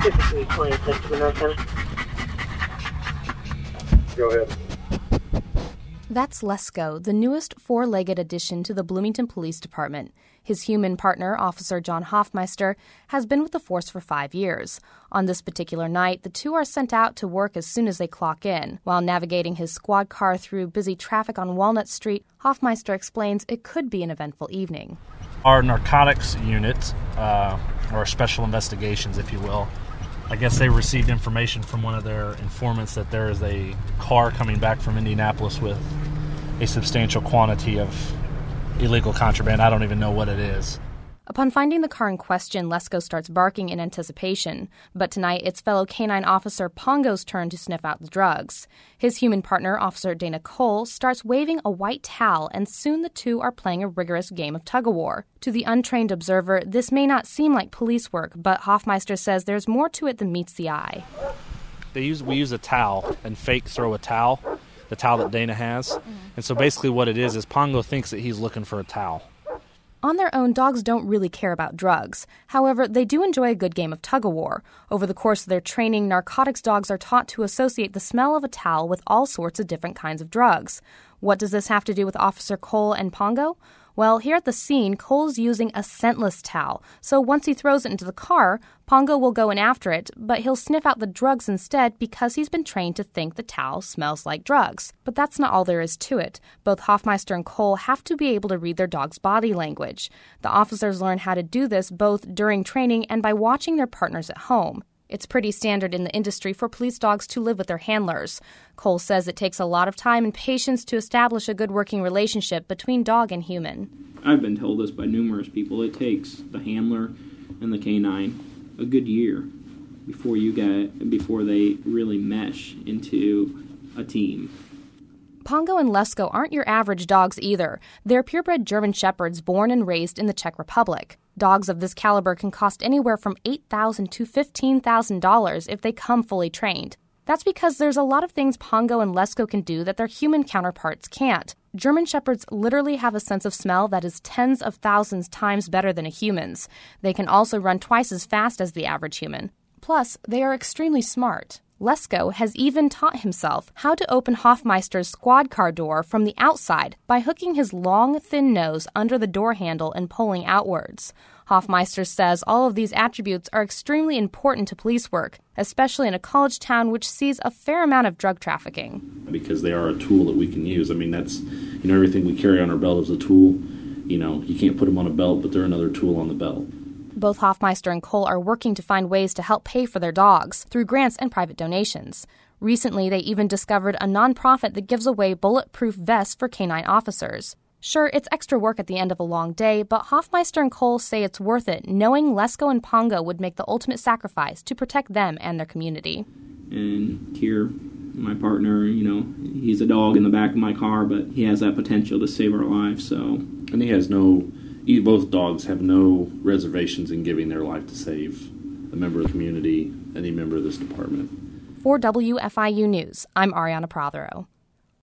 5326 to the North Center. Go ahead. That's Lesko, the newest four-legged addition to the Bloomington Police Department. His human partner, Officer John Hoffmeister, has been with the force for 5 years. On this particular night, the two are sent out to work as soon as they clock in. While navigating his squad car through busy traffic on Walnut Street, Hoffmeister explains it could be an eventful evening. Our narcotics unit, or special investigations, if you will, I guess they received information from one of their informants that there is a car coming back from Indianapolis with a substantial quantity of illegal contraband. I don't even know what it is. Upon finding the car in question, Lesko starts barking in anticipation. But tonight, it's fellow canine officer Pongo's turn to sniff out the drugs. His human partner, Officer Dana Cole, starts waving a white towel, and soon the two are playing a rigorous game of tug-of-war. To the untrained observer, this may not seem like police work, but Hoffmeister says there's more to it than meets the eye. We use a towel and fake throw a towel, the towel that Dana has. And so basically what it is Pongo thinks that he's looking for a towel. On their own, dogs don't really care about drugs. However, they do enjoy a good game of tug-of-war. Over the course of their training, narcotics dogs are taught to associate the smell of a towel with all sorts of different kinds of drugs. What does this have to do with Officer Cole and Pongo? Well, here at the scene, Cole's using a scentless towel, so once he throws it into the car, Pongo will go in after it, but he'll sniff out the drugs instead because he's been trained to think the towel smells like drugs. But that's not all there is to it. Both Hoffmeister and Cole have to be able to read their dog's body language. The officers learn how to do this both during training and by watching their partners at home. It's pretty standard in the industry for police dogs to live with their handlers. Cole says it takes a lot of time and patience to establish a good working relationship between dog and human. I've been told this by numerous people. It takes the handler and the canine a good year before they really mesh into a team. Pongo and Lesko aren't your average dogs either. They're purebred German Shepherds born and raised in the Czech Republic. Dogs of this caliber can cost anywhere from $8,000 to $15,000 if they come fully trained. That's because there's a lot of things Pongo and Lesko can do that their human counterparts can't. German Shepherds literally have a sense of smell that is tens of thousands times better than a human's. They can also run twice as fast as the average human. Plus, they are extremely smart. Lesko has even taught himself how to open Hoffmeister's squad car door from the outside by hooking his long, thin nose under the door handle and pulling outwards. Hoffmeister says all of these attributes are extremely important to police work, especially in a college town which sees a fair amount of drug trafficking. Because they are a tool that we can use. I mean, that's, everything we carry on our belt is a tool. You can't put them on a belt, but they're another tool on the belt. Both Hoffmeister and Cole are working to find ways to help pay for their dogs through grants and private donations. Recently, they even discovered a nonprofit that gives away bulletproof vests for canine officers. Sure, it's extra work at the end of a long day, but Hoffmeister and Cole say it's worth it, knowing Lesko and Pongo would make the ultimate sacrifice to protect them and their community. And here, my partner, he's a dog in the back of my car, but he has that potential to save our lives, so. And both dogs have no reservations in giving their life to save a member of the community, any member of this department. For WFIU News, I'm Ariana Prothero.